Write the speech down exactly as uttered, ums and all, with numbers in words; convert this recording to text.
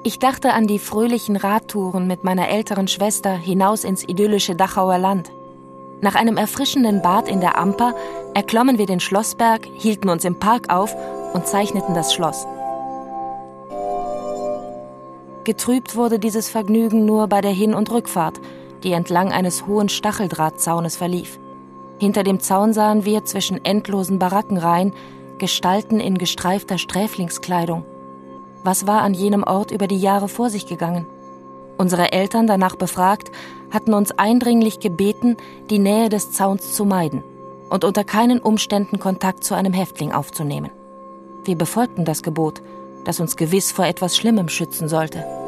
Ich dachte an die fröhlichen Radtouren mit meiner älteren Schwester hinaus ins idyllische Dachauer Land. Nach einem erfrischenden Bad in der Amper erklommen wir den Schlossberg, hielten uns im Park auf und zeichneten das Schloss. Getrübt wurde dieses Vergnügen nur bei der Hin- und Rückfahrt, die entlang eines hohen Stacheldrahtzaunes verlief. Hinter dem Zaun sahen wir zwischen endlosen Barackenreihen Gestalten in gestreifter Sträflingskleidung. Was war an jenem Ort über die Jahre vor sich gegangen? Unsere Eltern, danach befragt, hatten uns eindringlich gebeten, die Nähe des Zauns zu meiden und unter keinen Umständen Kontakt zu einem Häftling aufzunehmen. Wir befolgten das Gebot, das uns gewiss vor etwas Schlimmem schützen sollte.